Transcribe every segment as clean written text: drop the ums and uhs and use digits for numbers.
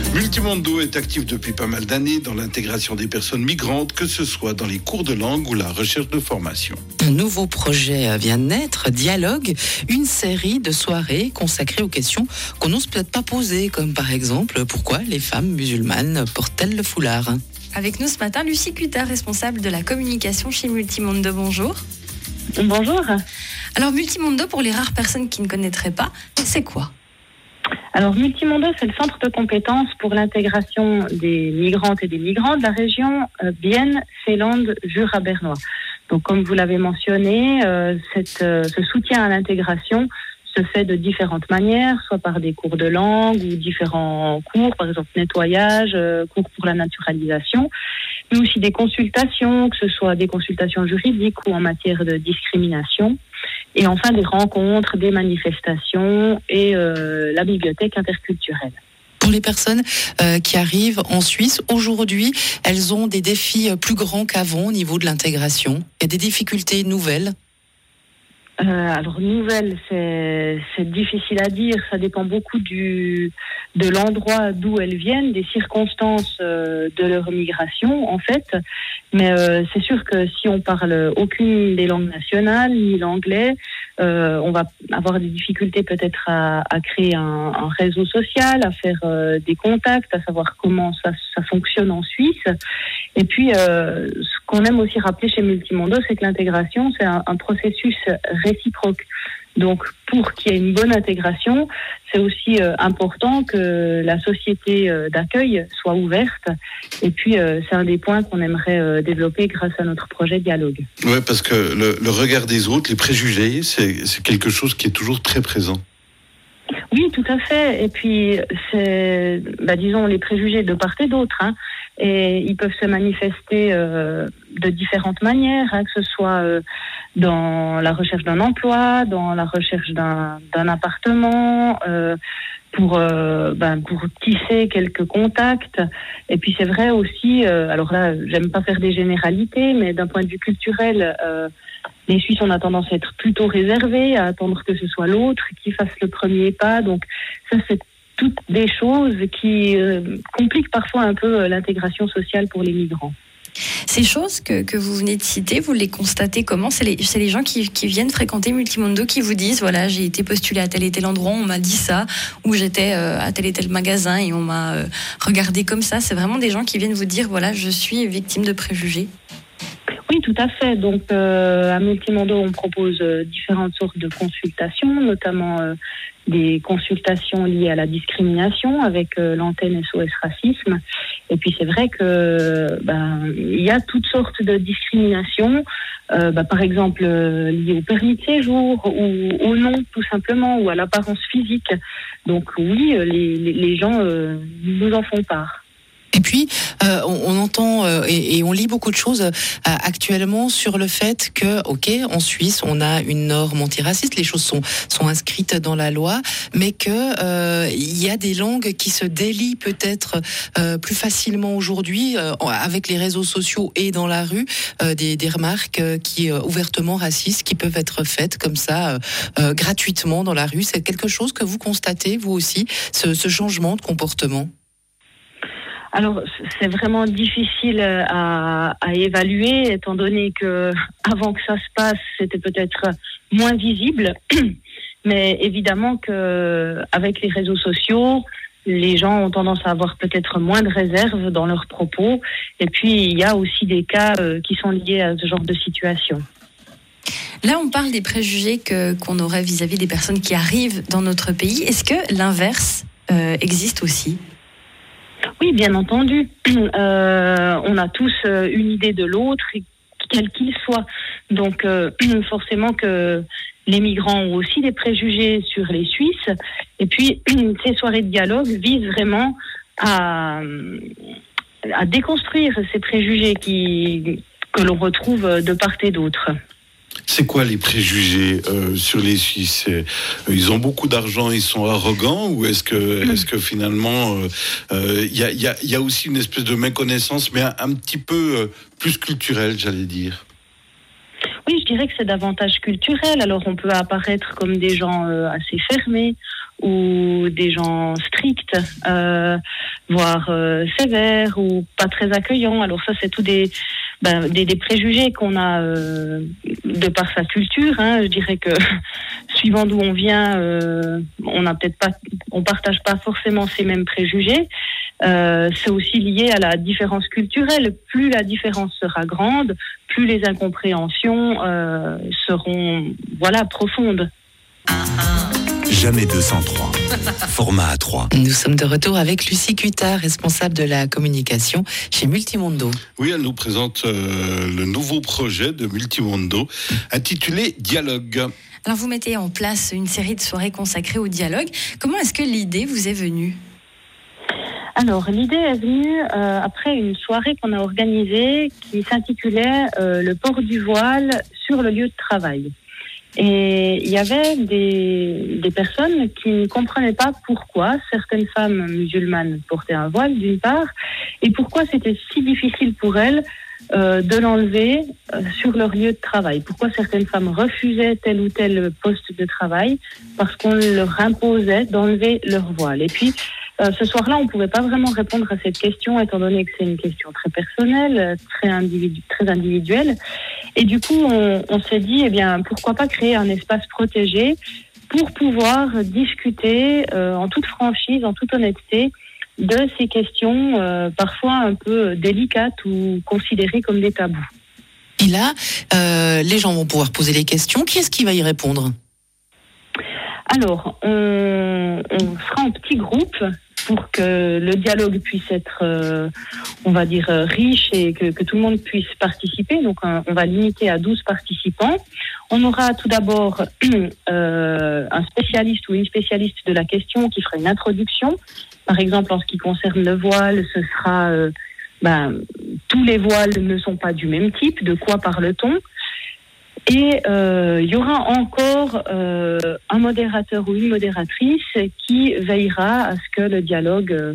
Multimondo est actif depuis pas mal d'années dans l'intégration des personnes migrantes, que ce soit dans les cours de langue ou la recherche de formation. Un nouveau projet vient de naître, Dialogue, une série de soirées consacrées aux questions qu'on n'ose peut-être pas poser, comme par exemple, pourquoi les femmes musulmanes portent-elles le foulard ? Avec nous ce matin, Lucie Cuta, responsable de la communication chez Multimondo. Bonjour. Bonjour. Alors Multimondo, pour les rares personnes qui ne connaîtraient pas, c'est quoi ? Alors Multimondo, c'est le centre de compétences pour l'intégration des migrantes et des migrants de la région Bienne, Ceyland, Jura bernois. Donc comme vous l'avez mentionné, ce soutien à l'intégration se fait de différentes manières, soit par des cours de langue ou différents cours, par exemple nettoyage, cours pour la naturalisation, mais aussi des consultations, que ce soit des consultations juridiques ou en matière de discrimination. Et enfin des rencontres, des manifestations et la bibliothèque interculturelle. Pour les personnes qui arrivent en Suisse, aujourd'hui, elles ont des défis plus grands qu'avant au niveau de l'intégration. Il y a des difficultés nouvelles. Alors nouvelles, c'est difficile à dire. Ça dépend beaucoup de l'endroit d'où elles viennent, des circonstances de leur migration en fait. Mais c'est sûr que si on parle aucune des langues nationales ni l'anglais, on va avoir des difficultés peut-être à créer un réseau social, à faire des contacts, à savoir comment ça fonctionne en Suisse. Et puis, ce qu'on aime aussi rappeler chez Multimondo, c'est que l'intégration, c'est un processus réciproque. Donc, pour qu'il y ait une bonne intégration, c'est aussi important que la société d'accueil soit ouverte. Et puis, c'est un des points qu'on aimerait développer grâce à notre projet Dialogue. Oui, parce que le regard des autres, les préjugés, c'est quelque chose qui est toujours très présent. Oui, tout à fait. Et puis, c'est, disons, les préjugés de part et d'autre. Et ils peuvent se manifester de différentes manières, que ce soit dans la recherche d'un emploi, dans la recherche d'un appartement, pour tisser quelques contacts. Et puis c'est vrai aussi, alors là, j'aime pas faire des généralités, mais d'un point de vue culturel, les Suisses, on a tendance à être plutôt réservés, à attendre que ce soit l'autre qui fasse le premier pas. Donc ça, c'est toutes des choses qui compliquent parfois un peu l'intégration sociale pour les migrants. Ces choses que vous venez de citer, vous les constatez comment ? C'est les gens qui viennent fréquenter Multimondo qui vous disent, voilà, j'ai été postulé à tel et tel endroit, on m'a dit ça, ou j'étais à tel et tel magasin et on m'a regardé comme ça. C'est vraiment des gens qui viennent vous dire, voilà, je suis victime de préjugés. Oui, tout à fait. Donc, à Multimondo, on propose différentes sortes de consultations, notamment des consultations liées à la discrimination avec l'antenne SOS Racisme. Et puis, c'est vrai que il y a toutes sortes de discriminations, par exemple liées au permis de séjour ou au nom, tout simplement, ou à l'apparence physique. Donc, oui, les gens nous en font part. Et puis, on entend et on lit beaucoup de choses actuellement sur le fait que, en Suisse, on a une norme antiraciste, les choses sont inscrites dans la loi, mais que il y a des langues qui se délient peut-être plus facilement aujourd'hui avec les réseaux sociaux et dans la rue, des remarques qui ouvertement racistes qui peuvent être faites comme ça gratuitement dans la rue. C'est quelque chose que vous constatez vous aussi, ce changement de comportement? Alors, c'est vraiment difficile à évaluer, étant donné que avant que ça se passe, c'était peut-être moins visible. Mais évidemment que avec les réseaux sociaux, les gens ont tendance à avoir peut-être moins de réserve dans leurs propos. Et puis, il y a aussi des cas qui sont liés à ce genre de situation. Là, on parle des préjugés qu'on aurait vis-à-vis des personnes qui arrivent dans notre pays. Est-ce que l'inverse existe aussi ? Oui, bien entendu. On a tous une idée de l'autre, quel qu'il soit. Donc, forcément que les migrants ont aussi des préjugés sur les Suisses. Et puis, ces soirées de dialogue visent vraiment à déconstruire ces préjugés que l'on retrouve de part et d'autre. C'est quoi les préjugés sur les Suisses ? Ils ont beaucoup d'argent, ils sont arrogants, ou est-ce que finalement il y a aussi une espèce de méconnaissance, mais un petit peu plus culturelle, j'allais dire. Oui, je dirais que c'est davantage culturel. Alors on peut apparaître comme des gens assez fermés ou des gens stricts, voire sévères ou pas très accueillants. Alors ça, c'est tout des préjugés qu'on a de par sa culture. Je dirais que suivant d'où on vient, on partage pas forcément ces mêmes préjugés. C'est aussi lié à la différence culturelle. Plus la différence sera grande, plus les incompréhensions seront profondes. Jamais 203. Format A3. Nous sommes de retour avec Lucie Cuttard, responsable de la communication chez Multimondo. Oui, elle nous présente le nouveau projet de Multimondo intitulé Dialogue. Alors vous mettez en place une série de soirées consacrées au dialogue. Comment est-ce que l'idée vous est venue ? Alors, l'idée est venue après une soirée qu'on a organisée qui s'intitulait le port du voile sur le lieu de travail. Et il y avait des personnes qui ne comprenaient pas pourquoi certaines femmes musulmanes portaient un voile, d'une part, et pourquoi c'était si difficile pour elles de l'enlever sur leur lieu de travail. Pourquoi certaines femmes refusaient tel ou tel poste de travail parce qu'on leur imposait d'enlever leur voile. Et puis, ce soir-là, on ne pouvait pas vraiment répondre à cette question, étant donné que c'est une question très personnelle, très individuelle. Et du coup, on s'est dit, pourquoi pas créer un espace protégé pour pouvoir discuter en toute franchise, en toute honnêteté, de ces questions parfois un peu délicates ou considérées comme des tabous. Et là, les gens vont pouvoir poser les questions. Qui est-ce qui va y répondre ? Alors, on sera en petits groupes pour que le dialogue puisse être, riche et que tout le monde puisse participer. Donc, on va limiter à 12 participants. On aura tout d'abord un spécialiste ou une spécialiste de la question qui fera une introduction. Par exemple, en ce qui concerne le voile, ce sera tous les voiles ne sont pas du même type. De quoi parle-t-on ? Et il y aura encore un modérateur ou une modératrice qui veillera à ce que le dialogue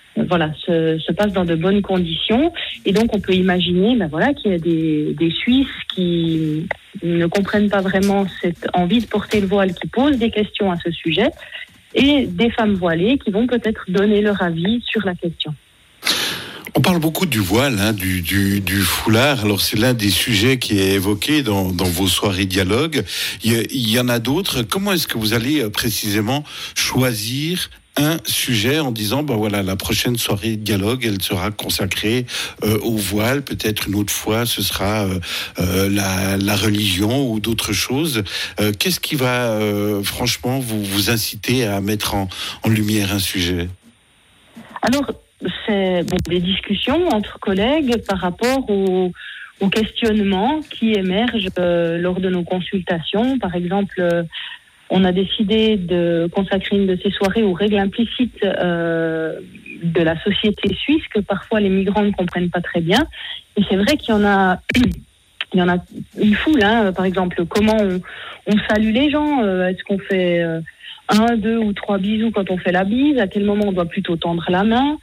se passe dans de bonnes conditions. Et donc, on peut imaginer qu'il y a des Suisses qui ne comprennent pas vraiment cette envie de porter le voile, qui posent des questions à ce sujet, et des femmes voilées qui vont peut-être donner leur avis sur la question. On parle beaucoup du voile, du foulard. Alors c'est l'un des sujets qui est évoqué dans vos soirées dialogue. Il y en a d'autres. Comment est-ce que vous allez précisément choisir un sujet en disant la prochaine soirée dialogue, elle sera consacrée au voile, peut-être une autre fois ce sera la religion ou d'autres choses. Qu'est-ce qui va franchement vous inciter à mettre en lumière un sujet ? Alors, c'est des discussions entre collègues par rapport aux questionnements qui émergent lors de nos consultations. Par exemple, on a décidé de consacrer une de ces soirées aux règles implicites de la société suisse que parfois les migrants ne comprennent pas très bien. Et c'est vrai qu'il y en a une foule. Par exemple, comment on salue les gens. Est-ce qu'on fait 1, 2 ou 3 bisous quand on fait la bise? À quel moment on doit plutôt tendre la main?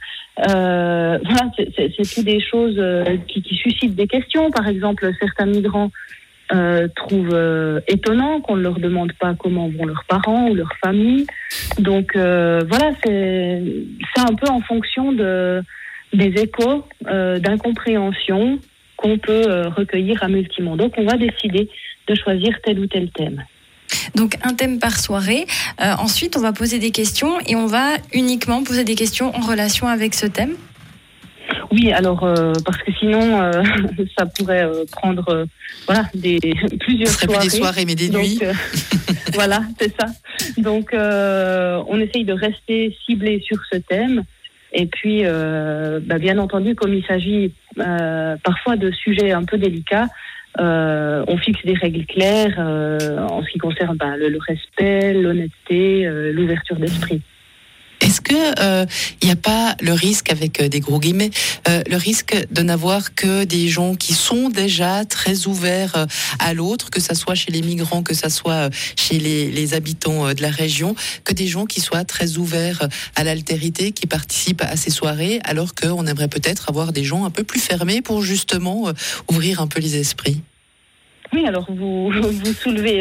C'est tout des choses qui suscitent des questions. Par exemple, certains migrants trouvent étonnant qu'on ne leur demande pas comment vont leurs parents ou leur famille. Donc c'est un peu en fonction des échos d'incompréhension qu'on peut recueillir à Multimondo qu'on va décider de choisir tel ou tel thème. Donc un thème par soirée. Ensuite, on va poser des questions et on va uniquement poser des questions en relation avec ce thème. Oui, alors parce que sinon ça pourrait prendre plusieurs soirées. Plus des soirées mais des nuits. Voilà, c'est ça. Donc on essaye de rester ciblé sur ce thème. Et puis, bien entendu, comme il s'agit parfois de sujets un peu délicats, on fixe des règles claires en ce qui concerne le respect, l'honnêteté, l'ouverture d'esprit. Est-ce que il n'y a pas le risque, avec des gros guillemets, le risque de n'avoir que des gens qui sont déjà très ouverts à l'autre, que ça soit chez les migrants, que ça soit chez les habitants de la région, que des gens qui soient très ouverts à l'altérité, qui participent à ces soirées, alors qu'on aimerait peut-être avoir des gens un peu plus fermés pour justement ouvrir un peu les esprits? Oui, alors vous soulevez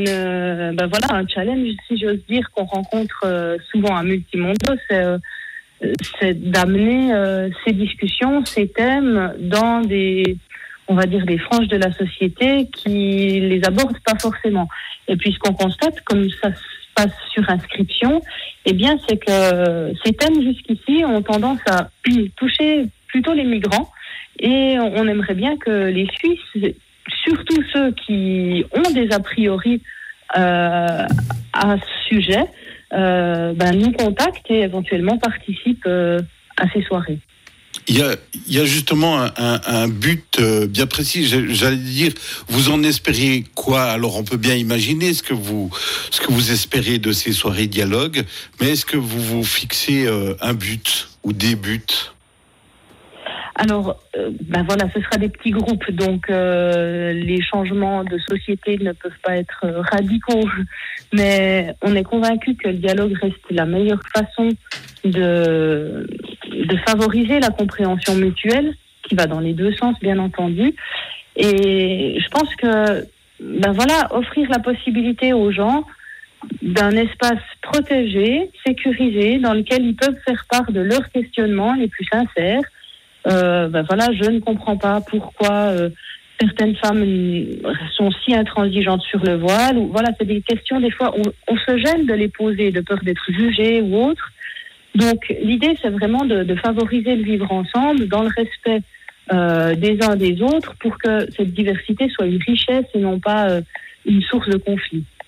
un challenge, si j'ose dire, qu'on rencontre souvent à Multimondo. C'est c'est d'amener ces discussions, ces thèmes dans on va dire, des franges de la société qui les abordent pas forcément. Et puis ce qu'on constate, comme ça se passe sur inscription, eh bien c'est que ces thèmes jusqu'ici ont tendance à toucher plutôt les migrants, et on aimerait bien que les Suisses, surtout ceux qui ont des a priori à ce sujet, nous contactent et éventuellement participent à ces soirées. Il y a justement un but bien précis. J'allais dire, vous en espérez quoi? Alors, on peut bien imaginer ce que vous espérez de ces soirées dialogue, mais est-ce que vous vous fixez un but ou des buts? Alors, ce sera des petits groupes, donc les changements de société ne peuvent pas être radicaux, mais on est convaincu que le dialogue reste la meilleure façon de favoriser la compréhension mutuelle, qui va dans les deux sens, bien entendu. Et je pense que, offrir la possibilité aux gens d'un espace protégé, sécurisé, dans lequel ils peuvent faire part de leurs questionnements les plus sincères. Je ne comprends pas pourquoi certaines femmes sont si intransigeantes sur le voile. C'est des questions, des fois, on se gêne de les poser, de peur d'être jugé ou autre. Donc, l'idée, c'est vraiment de favoriser le vivre ensemble dans le respect des uns des autres, pour que cette diversité soit une richesse et non pas une source de conflit.